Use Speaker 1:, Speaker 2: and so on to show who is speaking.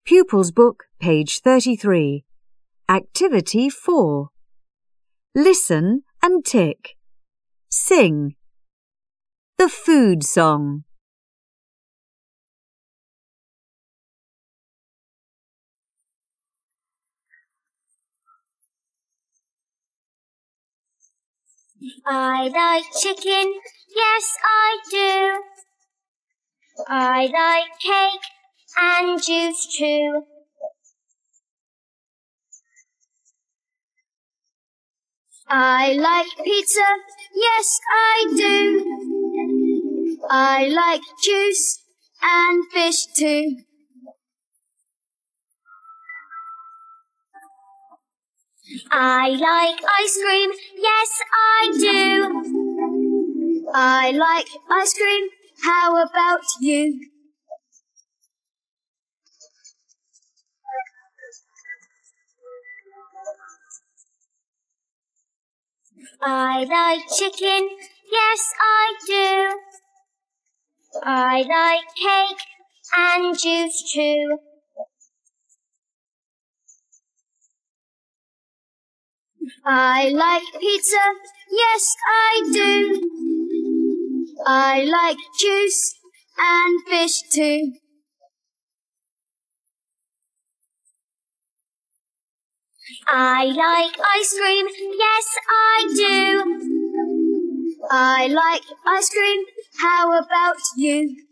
Speaker 1: Pupils Book, page 33. Activity 4. Listen and tick. Sing. The food song.
Speaker 2: I like chicken, yes I do. I like cake and juice too. I like pizza, yes I do. I like juice and fish too. I like ice cream, yes I do. I like ice cream, how about you? I like chicken, yes I do. I like cake and juice too. I like pizza, yes I do. I like juice and fish too. I like ice cream, yes I do. I like ice cream, how about you?